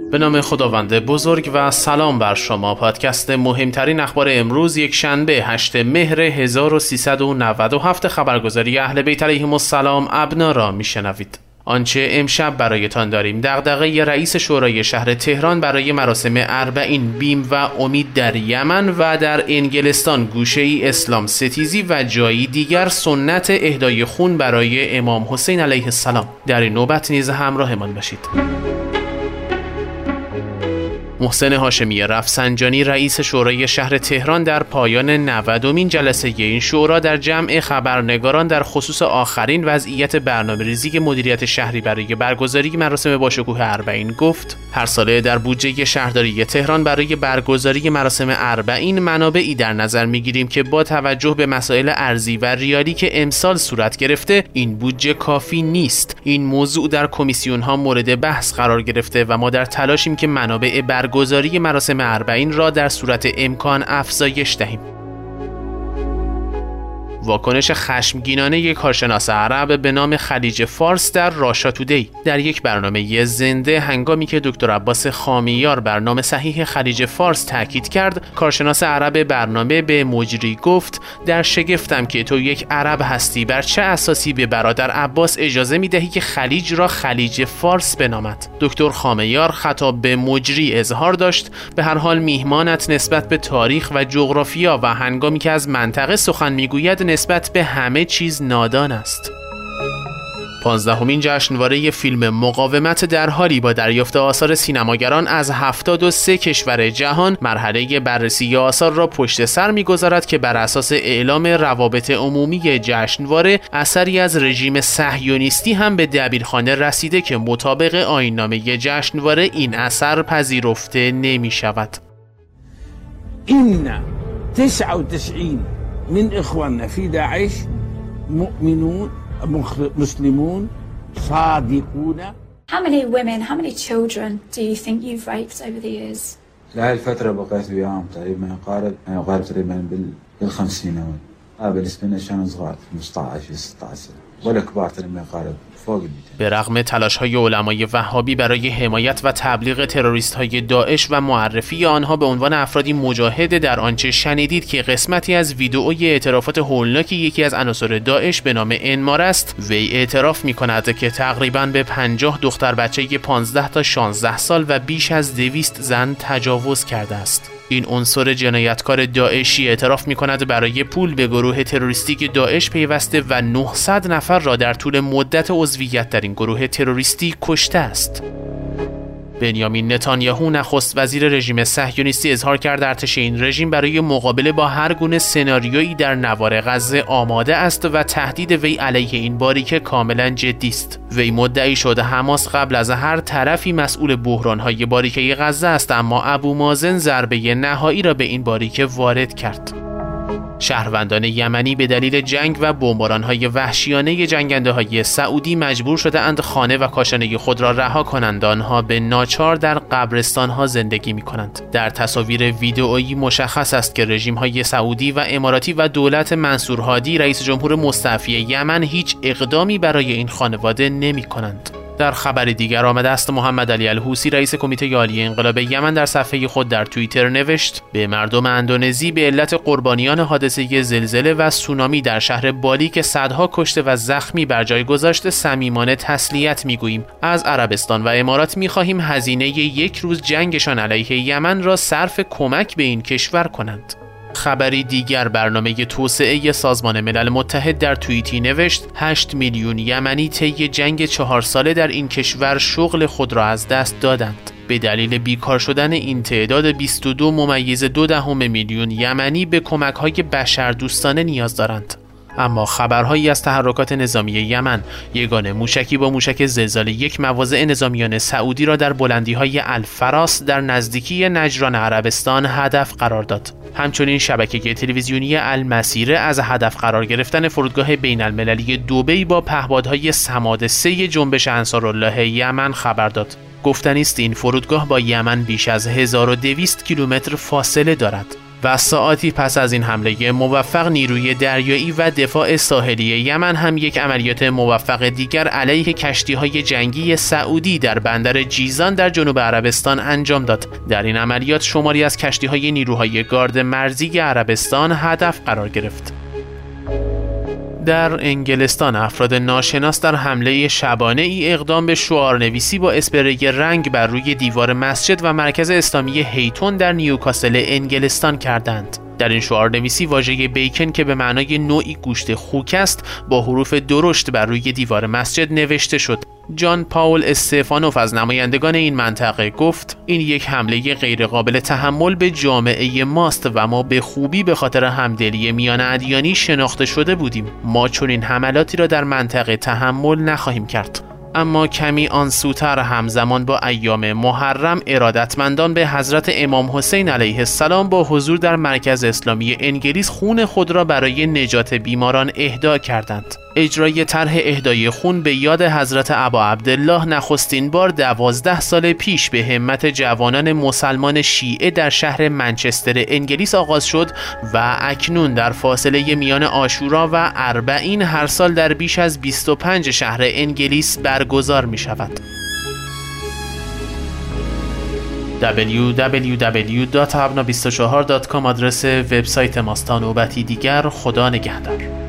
به نام خداوند بزرگ و سلام بر شما. پادکست مهمترین اخبار امروز یک شنبه 8 مهر 1397 خبرگزاری اهل بیت علیهم السلام ابنا را میشنوید. آنچه امشب برایتان داریم: دغدغه رئیس شورای شهر تهران برای مراسم اربعین، بیم و امید در یمن و در انگلستان گوشه‌ای اسلام ستیزی و جایی دیگر سنت اهدای خون برای امام حسین علیه السلام. در این نوبت نیز همراهمان باشید. محسن هاشمی رفسنجانی رئیس شورای شهر تهران در پایان 90مین جلسه این شورا در جمع خبرنگاران در خصوص آخرین وضعیت برنامه‌ریزی مدیریت شهری برای برگزاری مراسم باشکوه اربعین گفت: هر ساله در بودجه شهرداری تهران برای برگزاری مراسم اربعین منابعی در نظر می‌گیریم که با توجه به مسائل ارزی و ریالی که امسال صورت گرفته این بودجه کافی نیست. این موضوع در کمیسیون‌ها مورد بحث قرار گرفته و ما در تلاشیم که منابع برگزاری مراسم اربعین را در صورت امکان افزایش دهیم. واکنش خشمگینانه یک کارشناس عرب به نام خلیج فارس در راشا تودی. در یک برنامه زنده هنگامی که دکتر عباس خامیار بر نام صحیح خلیج فارس تاکید کرد، کارشناس عرب برنامه به مجری گفت: در شگفتم که تو یک عرب هستی، بر چه اساسی به برادر عباس اجازه میدهی که خلیج را خلیج فارس بنامد؟ دکتر خامیار خطاب به مجری اظهار داشت: به هر حال میهمانت نسبت به تاریخ و جغرافیا و هنگامی که از منطقه سخن میگوید نسبت به همه چیز نادان است. 15مین جشنواره فیلم مقاومت در حالی با دریافت آثار سینماگران از 73 کشور جهان مرحله بررسی آثار را پشت سر می‌گذارد که بر اساس اعلام روابط عمومی جشنواره اثری از رژیم صهیونیستی هم به دبیرخانه رسیده که مطابق آیین‌نامه جشنواره این اثر پذیرفته نمی‌شود. این 99 من إخواننا في داعش مؤمنون مسلمون صادقون. How many women, how many children do you think you've raped over the years? لهذه الفترة بقيت وياهم تقريبا يقارب تقريبا بال50. بالنسبة لنا كانوا صغار 15 16 سنة، ولا كبار تقريبا يقارب. به رغم تلاش‌های علمای وهابی برای حمایت و تبلیغ تروریست‌های داعش و معرفی آنها به عنوان افرادی مجاهد، در آنچه شنیدید که قسمتی از ویدئوی اعترافات هولناک یکی از عناصر داعش به نام انمار است، وی اعتراف می‌کند که تقریباً به 50 دختر بچه 15 تا 16 سال و بیش از 200 زن تجاوز کرده است. این عنصر جنایتکار داعشی اعتراف می‌کند برای پول به گروه تروریستی داعش پیوسته و 900 نفر را در طول مدت عضویت در این گروه تروریستی کشته است. بنیامین نتانیاهو نخست وزیر رژیم صهیونیستی اظهار کرد ارتش این رژیم برای مقابله با هر گونه سناریویی در نوار غزه آماده است و تهدید وی علیه این باریکه کاملا جدی است. وی مدعی شده حماس قبل از هر طرفی مسئول بحران‌های باریکه غزه است، اما ابو مازن ضربه نهایی را به این باریکه وارد کرد. شهروندان یمنی به دلیل جنگ و بمباران‌های وحشیانه جنگنده‌های سعودی مجبور شده‌اند خانه و کاشانه خود را رها کنند. آنها به ناچار در قبرستان‌ها زندگی می‌کنند. در تصاویر ویدئویی مشخص است که رژیم‌های سعودی و اماراتی و دولت منصور هادی رئیس جمهور مستعفی یمن هیچ اقدامی برای این خانواده نمی‌کنند. در خبر دیگر آمده است محمد علی الحوثی رئیس کمیته عالی انقلاب یمن در صفحه خود در توییتر نوشت: به مردم اندونزی به علت قربانیان حادثه زلزله و سونامی در شهر بالی که صدها کشته و زخمی بر جای گذاشته صمیمانه تسلیت میگوییم. از عربستان و امارات میخواهیم هزینه یک روز جنگشان علیه یمن را صرف کمک به این کشور کنند. خبری دیگر برنامه توسعه سازمان ملل متحد در توییتی نوشت: 8 میلیون یمنی طی جنگ 4 ساله در این کشور شغل خود را از دست دادند. به دلیل بیکار شدن این تعداد 22.2 میلیون یمنی به کمک‌های بشردوستانه نیاز دارند. اما خبرهایی از تحرکات نظامی یمن: یگان موشکی با موشک زلزال یک مواضع نظامیان سعودی را در بلندی‌های الفراس در نزدیکی نجران عربستان هدف قرار داد. همچنین شبکه تلویزیونی المسیره از هدف قرار گرفتن فرودگاه بین المللی دبی با پهپادهای صماد 3 جنبش انصارالله یمن خبر داد. گفتنی است این فرودگاه با یمن بیش از 1200 کیلومتر فاصله دارد. و ساعاتی پس از این حمله موفق نیروی دریایی و دفاع ساحلی یمن هم یک عملیات موفق دیگر علیه کشتی‌های جنگی سعودی در بندر جیزان در جنوب عربستان انجام داد. در این عملیات شماری از کشتی‌های نیروهای گارد مرزی عربستان هدف قرار گرفت. در انگلستان افراد ناشناس در حمله شبانه ای اقدام به شعارنویسی با اسپری رنگ بر روی دیوار مسجد و مرکز اسلامی هیتون در نیوکاسل انگلستان کردند. در این شعارنویسی واژه بیکن که به معنای نوعی گوشت خوک است با حروف درشت بر روی دیوار مسجد نوشته شد. جان پاول استفانوف از نمایندگان این منطقه گفت این یک حمله غیرقابل تحمل به جامعه ماست و ما به خوبی به خاطر همدلی میان ادیانی شناخته شده بودیم. ما چنین حملاتی را در منطقه تحمل نخواهیم کرد. اما کمی آنسوتر همزمان با ایام محرم ارادتمندان به حضرت امام حسین علیه السلام با حضور در مرکز اسلامی انگلیس خون خود را برای نجات بیماران اهدا کردند. اجرای طرح اهدای خون به یاد حضرت ابا عبدالله نخستین بار 12 سال پیش به همت جوانان مسلمان شیعه در شهر منچستر انگلیس آغاز شد و اکنون در فاصله میان عاشورا و اربعین هر سال در بیش از 25 شهر انگلیس برگزار می شود. www.abna24.com آدرس وبسایت ماست. تا نوبتی دیگر، خدا نگهدار.